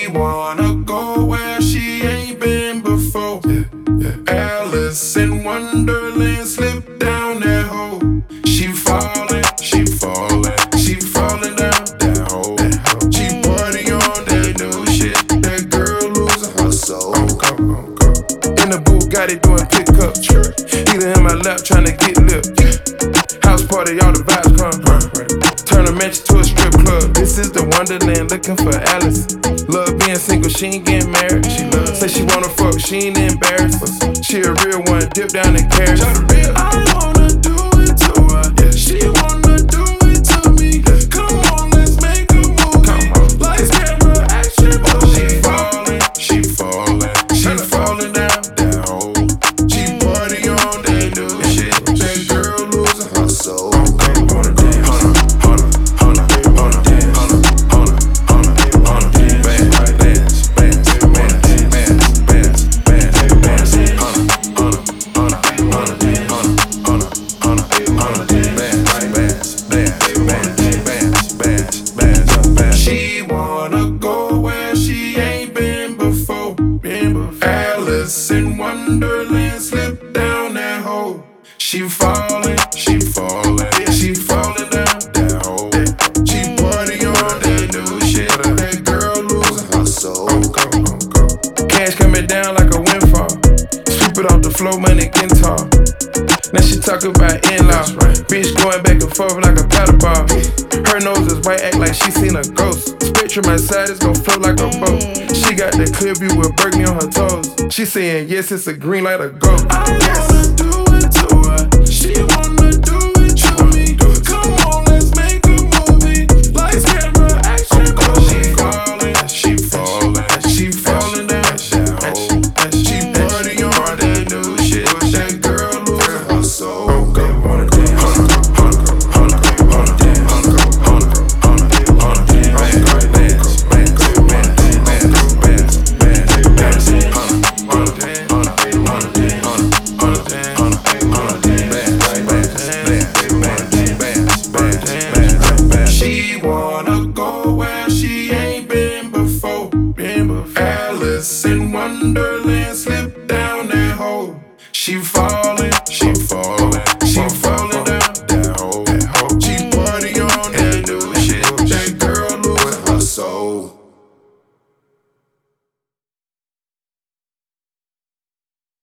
She wanna go where she ain't been before. Alice in Wonderland, slip down that hole. She falling, she falling, she falling down that hole. She party on that new shit. That girl losing her soul. In the Bugatti doing pickup. Either in my lap tryna get lip. House party, all the vibes come. Turn a mansion to a strip club. This is the Wonderland, looking for Alice. Love being single, she ain't getting married. She love, say she wanna fuck, she ain't embarrassed. She a real one, dip down in carrots. I wanna do it to her, she wanna do it to me. Come on, let's make a movie. Lights, camera, action, movie. She falling, she falling, she falling down that hole. She party on that new shit. That girl losing her soul. She wanna go where she ain't been before. Alice in Wonderland, slip down that hole. She falling, she falling, she falling down that hole. She party on that new shit. That girl losing her soul. Cash coming down like a windfall. Sweep it off the floor, money getting tall. Now she talk about in-laws. Bitch going back and forth like a paddle ball. Her nose is white, act like she seen a ghost. Spectrum outside is gon' float like a boat. She got the clear view with Burgundy on her toes. She saying yes, it's a green light, a go. I wanna do it to her. She wanna